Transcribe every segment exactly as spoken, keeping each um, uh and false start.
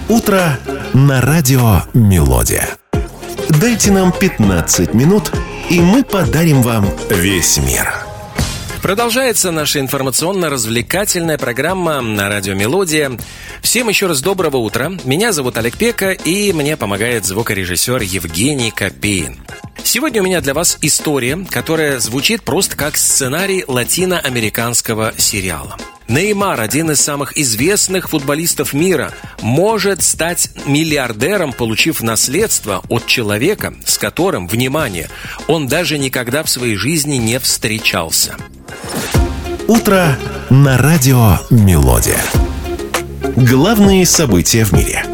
Утро на радио «Мелодия». Дайте нам пятнадцать минут, и мы подарим вам весь мир. Продолжается наша информационно-развлекательная программа на радио «Мелодия». Всем еще раз доброго утра. Меня зовут Олег Пека, и мне помогает звукорежиссер Евгений Копеин. Сегодня у меня для вас история, которая звучит просто как сценарий латиноамериканского сериала. Неймар, один из самых известных футболистов мира, может стать миллиардером, получив наследство от человека, с которым, внимание, он даже никогда в своей жизни не встречался. Утро на радио «Мелодия». Главные события в мире.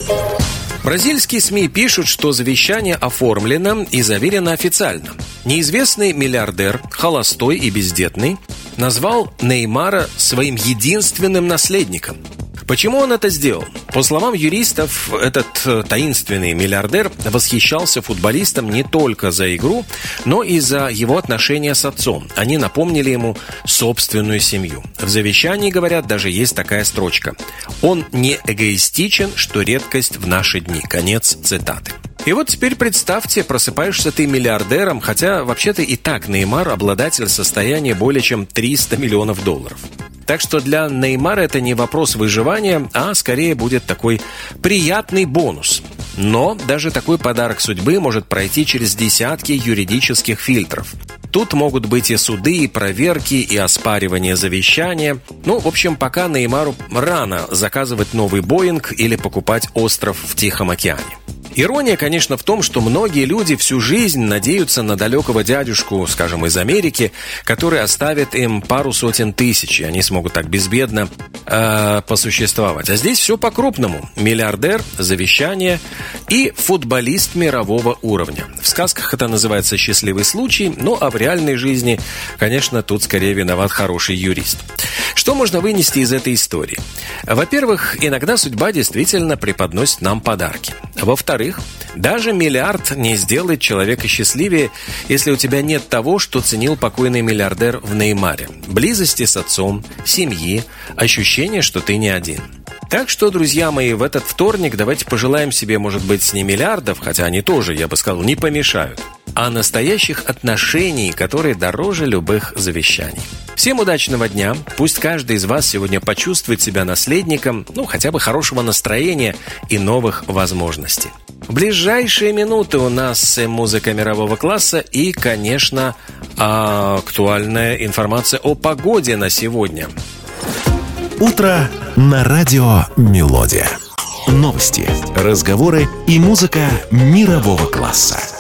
Бразильские СМИ пишут, что завещание оформлено и заверено официально. Неизвестный миллиардер, холостой и бездетный, назвал Неймара своим единственным наследником. Почему он это сделал? По словам юристов, этот таинственный миллиардер восхищался футболистом не только за игру, но и за его отношения с отцом. Они напомнили ему собственную семью. В завещании, говорят, даже есть такая строчка: «Он не эгоистичен, что редкость в наши дни». Конец цитаты. И вот теперь представьте, просыпаешься ты миллиардером, хотя вообще-то и так Неймар обладатель состояния более чем триста миллионов долларов. Так что для Неймара это не вопрос выживания, а скорее будет такой приятный бонус. Но даже такой подарок судьбы может пройти через десятки юридических фильтров. Тут могут быть и суды, и проверки, и оспаривание завещания. Ну, в общем, пока Неймару рано заказывать новый Боинг или покупать остров в Тихом океане. Ирония, конечно, в том, что многие люди всю жизнь надеются на далекого дядюшку, скажем, из Америки, который оставит им пару сотен тысяч, и они смогут так безбедно э, посуществовать. А здесь все по-крупному. Миллиардер, завещание и футболист мирового уровня. В сказках это называется «счастливый случай», ну а в реальной жизни, конечно, тут скорее виноват хороший юрист. Что можно вынести из этой истории? Во-первых, иногда судьба действительно преподносит нам подарки. Во-вторых, даже миллиард не сделает человека счастливее, если у тебя нет того, что ценил покойный миллиардер в Неймаре. Близости с отцом, семьи, ощущение, что ты не один. Так что, друзья мои, в этот вторник давайте пожелаем себе, может быть, не миллиардов, хотя они тоже, я бы сказал, не помешают, а настоящих отношений, которые дороже любых завещаний. Всем удачного дня. Пусть каждый из вас сегодня почувствует себя наследником, ну, хотя бы хорошего настроения и новых возможностей. В ближайшие минуты у нас музыка мирового класса и, конечно, актуальная информация о погоде на сегодня. Утро на радио «Мелодия». Новости, разговоры и музыка мирового класса.